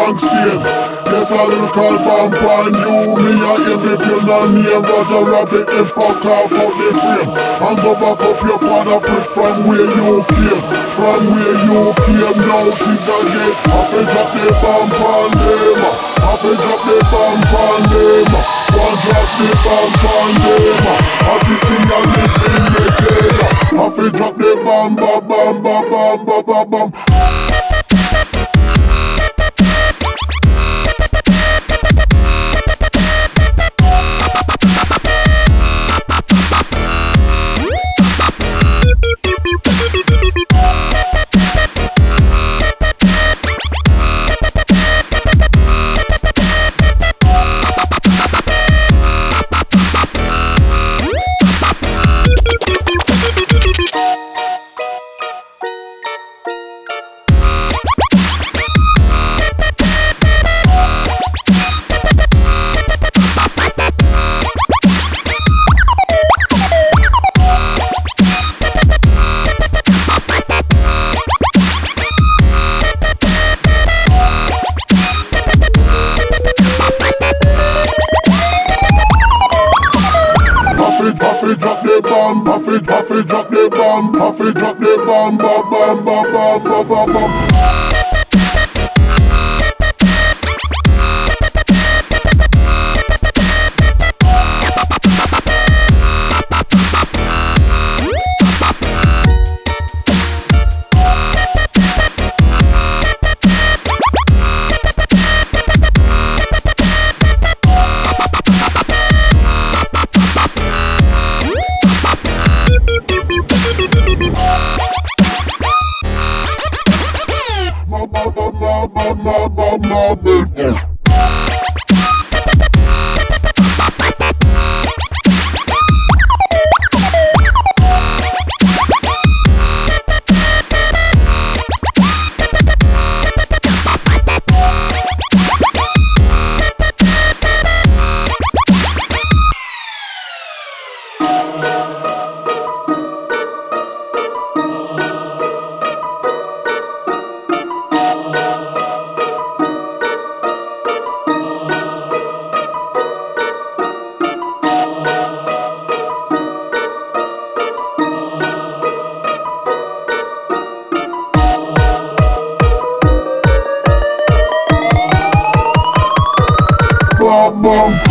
blank stain. Yes, a little bump on you. Me a him if you not name Roger Rabbit, then fuck off out the frame. And go back up your father prick from where you came. From where you came, now things are get. I fi drop the bump on them. I fi drop the bump on them. One drop the bump on them. I fi see a living legend. I fi drop the bump, bam, bam, bam, bam, bam, bam. I fi drop the bomb, I fi drop the bomb, bam, bam, bam, bam, bam, bam, bam. Bum,